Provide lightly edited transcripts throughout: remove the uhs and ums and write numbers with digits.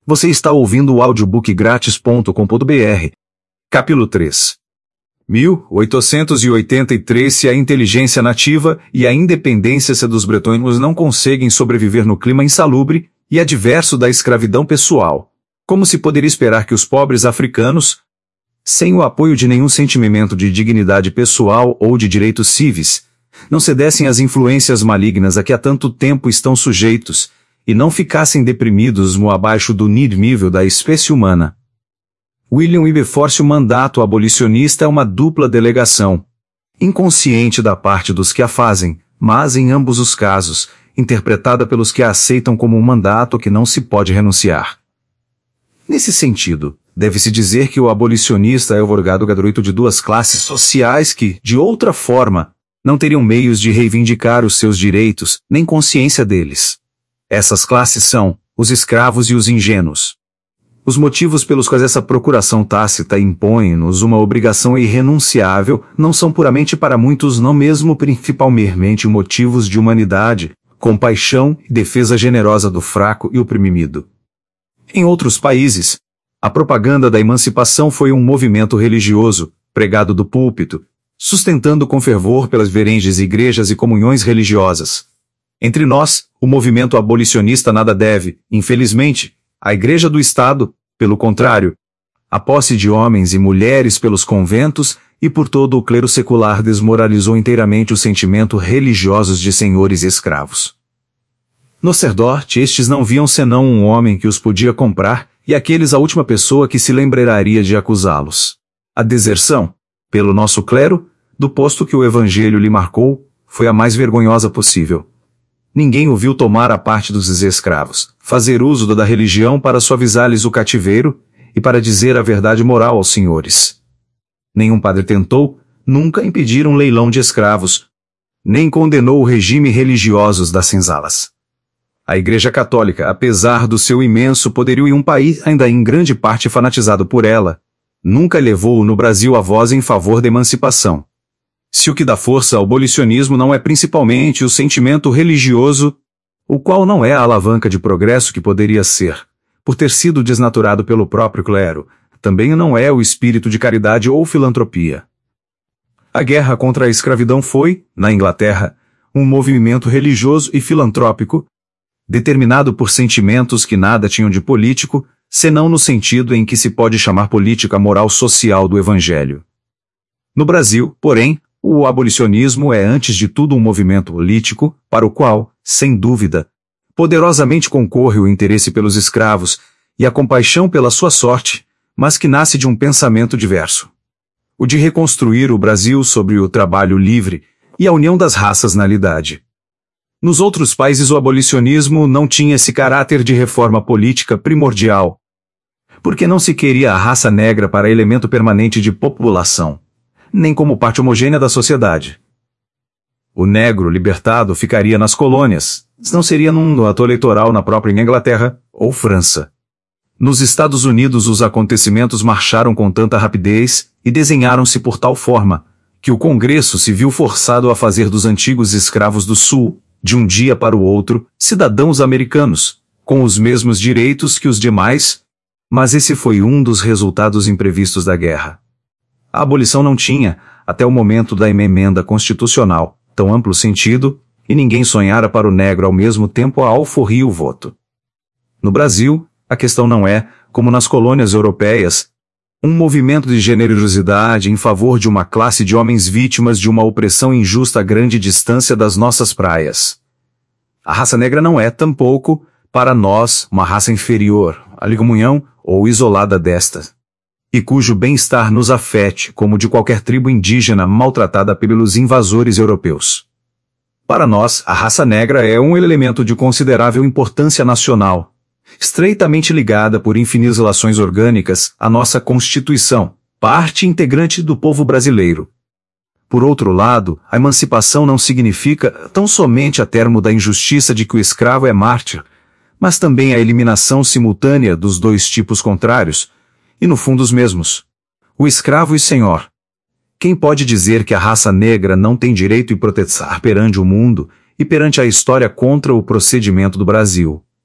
Você está ouvindo o audiobookgratis.com.br. Capítulo 3. 1883. Se a inteligência nativa e a independência dos bretões não conseguem sobreviver no clima insalubre e adverso da escravidão pessoal, como se poderia esperar que os pobres africanos, sem o apoio de nenhum sentimento de dignidade pessoal ou de direitos civis, não cedessem às influências malignas a que há tanto tempo estão sujeitos, e não ficassem deprimidos abaixo do nível da espécie humana? William Wilberforce. O mandato abolicionista é uma dupla delegação, inconsciente da parte dos que a fazem, mas em ambos os casos, interpretada pelos que a aceitam como um mandato que não se pode renunciar. Nesse sentido, deve-se dizer que o abolicionista é o advogado gratuito de duas classes sociais que, de outra forma, não teriam meios de reivindicar os seus direitos, nem consciência deles. Essas classes são os escravos e os ingênuos. Os motivos pelos quais essa procuração tácita impõe-nos uma obrigação irrenunciável não são puramente para muitos, não mesmo principalmente motivos de humanidade, compaixão e defesa generosa do fraco e oprimido. Em outros países, a propaganda da emancipação foi um movimento religioso, pregado do púlpito, sustentando com fervor pelas verenges igrejas e comunhões religiosas. Entre nós, o movimento abolicionista nada deve, infelizmente, à Igreja do Estado. Pelo contrário, a posse de homens e mulheres pelos conventos e por todo o clero secular desmoralizou inteiramente o sentimento religiosos de senhores e escravos. No sacerdote, estes não viam senão um homem que os podia comprar, e aqueles a última pessoa que se lembraria de acusá-los. A deserção, pelo nosso clero, do posto que o Evangelho lhe marcou, foi a mais vergonhosa possível. Ninguém o viu tomar a parte dos escravos, fazer uso da religião para suavizar-lhes o cativeiro e para dizer a verdade moral aos senhores. Nenhum padre tentou, nunca impedir um leilão de escravos, nem condenou o regime religioso das senzalas. A Igreja Católica, apesar do seu imenso poderio em um país ainda em grande parte fanatizado por ela, nunca levou no Brasil a voz em favor da emancipação. Se o que dá força ao abolicionismo não é principalmente o sentimento religioso, o qual não é a alavanca de progresso que poderia ser, por ter sido desnaturado pelo próprio clero, também não é o espírito de caridade ou filantropia. A guerra contra a escravidão foi, na Inglaterra, um movimento religioso e filantrópico, determinado por sentimentos que nada tinham de político, senão no sentido em que se pode chamar política moral social do Evangelho. No Brasil, porém, o abolicionismo é antes de tudo um movimento político, para o qual, sem dúvida, poderosamente concorre o interesse pelos escravos e a compaixão pela sua sorte, mas que nasce de um pensamento diverso. O de reconstruir o Brasil sobre o trabalho livre e a união das raças na lidade. Nos outros países o abolicionismo não tinha esse caráter de reforma política primordial, porque não se queria a raça negra para elemento permanente de população, nem como parte homogênea da sociedade. O negro libertado ficaria nas colônias, não seria num ato eleitoral na própria Inglaterra ou França. Nos Estados Unidos os acontecimentos marcharam com tanta rapidez e desenharam-se por tal forma, que o Congresso se viu forçado a fazer dos antigos escravos do Sul, de um dia para o outro, cidadãos americanos, com os mesmos direitos que os demais, mas esse foi um dos resultados imprevistos da guerra. A abolição não tinha, até o momento da emenda constitucional, tão amplo sentido, e ninguém sonhara para o negro ao mesmo tempo a alforria e o voto. No Brasil, a questão não é, como nas colônias europeias, um movimento de generosidade em favor de uma classe de homens vítimas de uma opressão injusta a grande distância das nossas praias. A raça negra não é, tampouco, para nós, uma raça inferior, a comunhão ou isolada desta, e cujo bem-estar nos afete como de qualquer tribo indígena maltratada pelos invasores europeus. Para nós, a raça negra é um elemento de considerável importância nacional, estreitamente ligada por infinitas relações orgânicas à nossa Constituição, parte integrante do povo brasileiro. Por outro lado, a emancipação não significa tão somente a termo da injustiça de que o escravo é mártir, mas também a eliminação simultânea dos dois tipos contrários, e no fundo os mesmos, o escravo e o senhor. Quem pode dizer que a raça negra não tem direito e proteção perante o mundo e perante a história contra o procedimento do Brasil?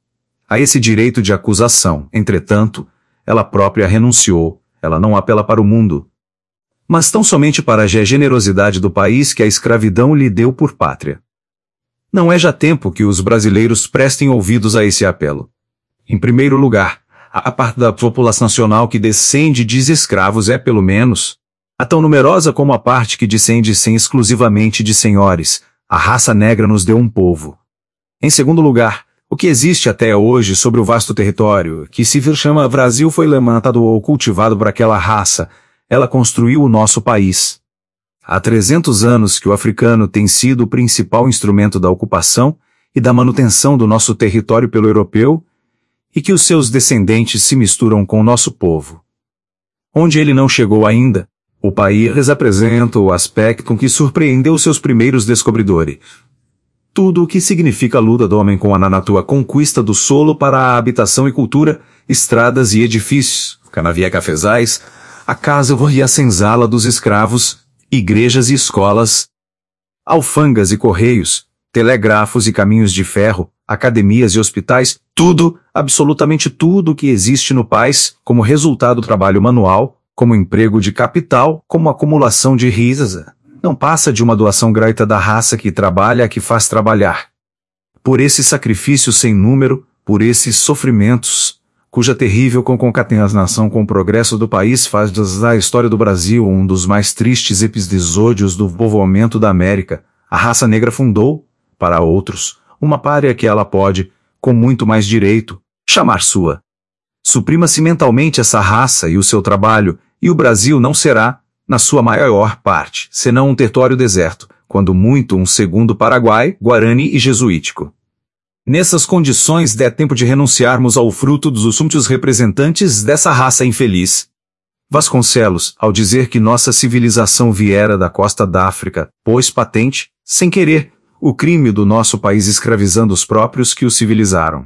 A esse direito de acusação, entretanto, ela própria renunciou, ela não apela para o mundo, mas tão somente para a generosidade do país que a escravidão lhe deu por pátria. Não é já tempo que os brasileiros prestem ouvidos a esse apelo. Em primeiro lugar, a parte da população nacional que descende de escravos é, pelo menos, a tão numerosa como a parte que descende sem exclusivamente de senhores. A raça negra nos deu um povo. Em segundo lugar, o que existe até hoje sobre o vasto território, que se chama Brasil, foi levantado ou cultivado por aquela raça. Ela construiu o nosso país. Há 300 anos que o africano tem sido o principal instrumento da ocupação e da manutenção do nosso território pelo europeu, e que os seus descendentes se misturam com o nosso povo. Onde ele não chegou ainda, o país apresenta o aspecto que surpreendeu seus primeiros descobridores. Tudo o que significa a luta do homem com a natua conquista do solo para a habitação e cultura, estradas e edifícios, canaviais cafezais, a casa e a senzala dos escravos, igrejas e escolas, alfândegas e correios, telégrafos e caminhos de ferro, academias e hospitais, tudo, absolutamente tudo que existe no país, como resultado do trabalho manual, como emprego de capital, como acumulação de riquezas, não passa de uma doação gratuita da raça que trabalha a que faz trabalhar. Por esse sacrifício sem número, por esses sofrimentos, cuja terrível concatenação com o progresso do país faz da história do Brasil um dos mais tristes episódios do povoamento da América, a raça negra fundou, para outros, uma pátria que ela pode, com muito mais direito, chamar sua. Suprima-se mentalmente essa raça e o seu trabalho, e o Brasil não será, na sua maior parte, senão um território deserto, quando muito um segundo Paraguai, Guarani e Jesuítico. Nessas condições é tempo de renunciarmos ao fruto dos assuntos representantes dessa raça infeliz. Vasconcelos, ao dizer que nossa civilização viera da costa da África, pôs patente, sem querer, o crime do nosso país escravizando os próprios que o civilizaram.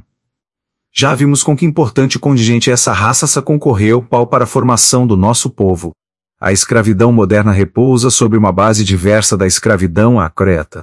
Já vimos com que importante contingente essa raça concorreu para a formação do nosso povo. A escravidão moderna repousa sobre uma base diversa da escravidão acreta.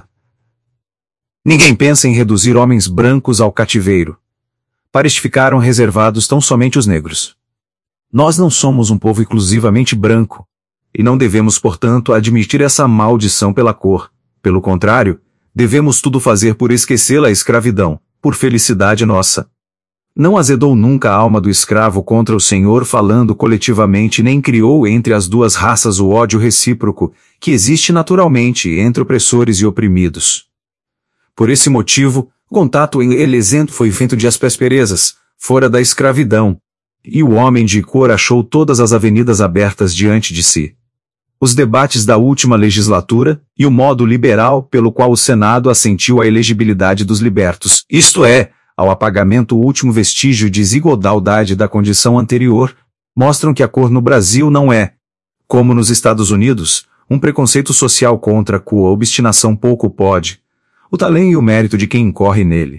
Ninguém pensa em reduzir homens brancos ao cativeiro. Para este ficaram reservados tão somente os negros. Nós não somos um povo exclusivamente branco, e não devemos, portanto, admitir essa maldição pela cor. Pelo contrário, devemos tudo fazer por esquecê-la a escravidão, por felicidade nossa. Não azedou nunca a alma do escravo contra o Senhor falando coletivamente, nem criou entre as duas raças o ódio recíproco, que existe naturalmente entre opressores e oprimidos. Por esse motivo, o contato em Elezento foi feito de asperezas, fora da escravidão, e o homem de cor achou todas as avenidas abertas diante de si. Os debates da última legislatura, e o modo liberal pelo qual o Senado assentiu à elegibilidade dos libertos, isto é, ao apagamento o último vestígio de desigualdade da condição anterior, mostram que a cor no Brasil não é, como nos Estados Unidos, um preconceito social contra a obstinação pouco pode, o talento e o mérito de quem incorre nele.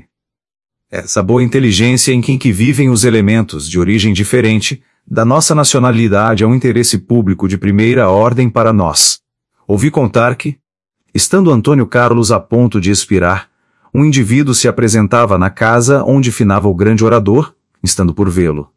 Essa boa inteligência em que vivem os elementos de origem diferente da nossa nacionalidade é um interesse público de primeira ordem para nós. Ouvi contar que, estando Antônio Carlos a ponto de expirar, um indivíduo se apresentava na casa onde finava o grande orador, estando por vê-lo.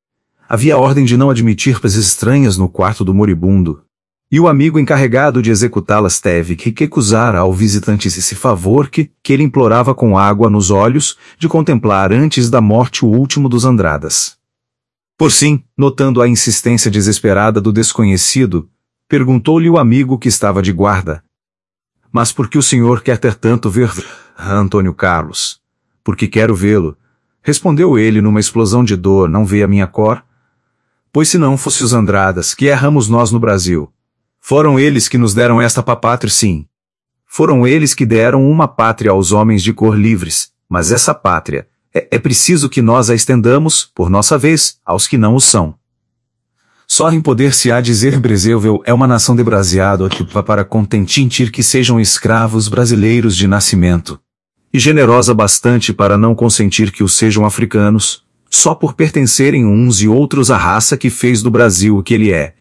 Havia ordem de não admitir pessoas estranhas no quarto do moribundo, e o amigo encarregado de executá-las teve que recusar ao visitante esse favor que ele implorava com água nos olhos, de contemplar antes da morte o último dos Andradas. Por fim, notando a insistência desesperada do desconhecido, perguntou-lhe o amigo que estava de guarda: "Mas por que o senhor quer ter tanto ver Antônio Carlos?" "Porque quero vê-lo", respondeu ele numa explosão de dor. "Não vê a minha cor? Pois se não fosse os Andradas, que erramos nós no Brasil? Foram eles que nos deram esta pátria, sim. Foram eles que deram uma pátria aos homens de cor livres, mas essa pátria, é preciso que nós a estendamos, por nossa vez, aos que não o são. Só em poder se há dizer Brasil é uma nação de braseado aqui para contentir que sejam escravos brasileiros de nascimento, e generosa bastante para não consentir que o sejam africanos, só por pertencerem uns e outros à raça que fez do Brasil o que ele é,